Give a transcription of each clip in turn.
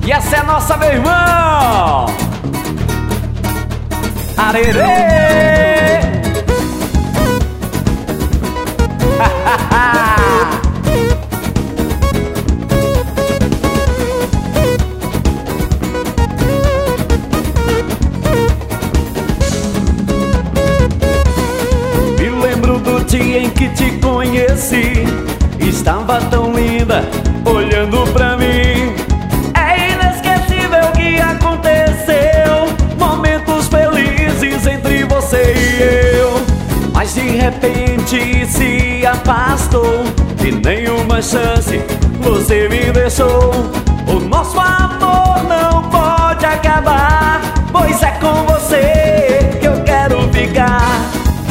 E essa é nossa, meu irmão. Arerê. Me lembro do dia em que te conheci. Estava tão linda, olhando pra mim. É inesquecível o que aconteceu. Momentos felizes entre você e eu. Mas de repente se afastou. E nenhuma chance você me deixou. O nosso amor não pode acabar, pois é com você que eu quero ficar.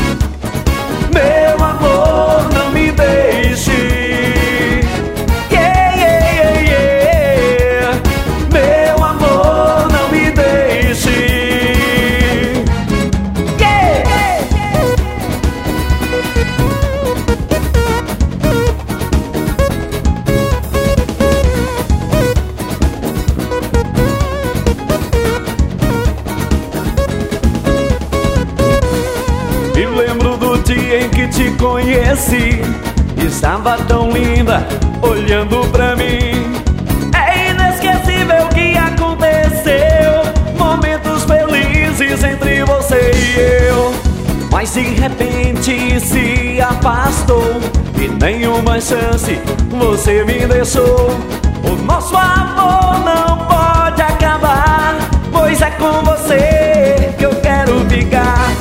Meu amor, não me deixe. Yeah, yeah, yeah, yeah. Meu amor, não me deixe. Yeah, yeah, yeah. Me lembro do dia em que te conheci. Estava tão linda, olhando pra mim. É inesquecível o que aconteceu. Momentos felizes entre você e eu. Mas de repente se afastou. E nenhuma chance você me deixou. O nosso amor não pode acabar, pois é com você que eu quero ficar.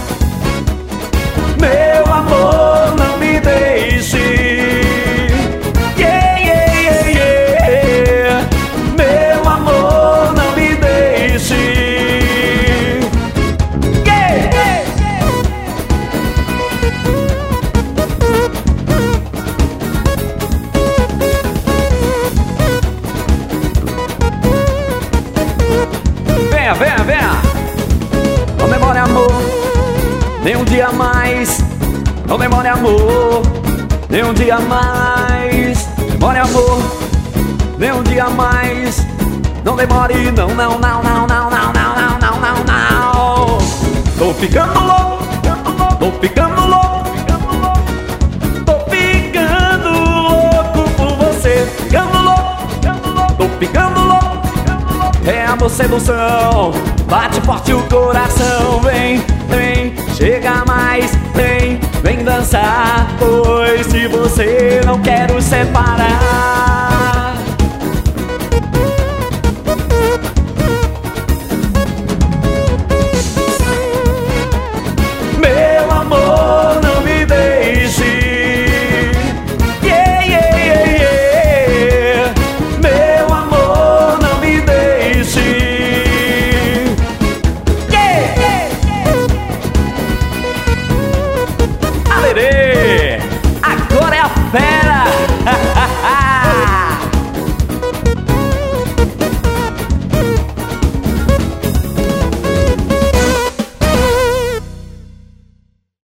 Meu amor, não me deixe. Yeah, yeah, yeah, yeah. Meu amor, não me deixe. Yeah, yeah, yeah. Venha, venha, venha. Não demore, amor, nem um dia mais. Não demore, amor, nem um dia mais. Demore, amor, nem um dia mais. Não demore, não, não, não, não, não, não, não, não, não, não, não. Tô ficando louco, tô ficando louco, tô ficando louco por você. Ficando louco, tô ficando louco. É amor, sedução, bate forte o coração. Vem, vem, chega mais, vem, vem dançar. Pois se você não quer nos separar.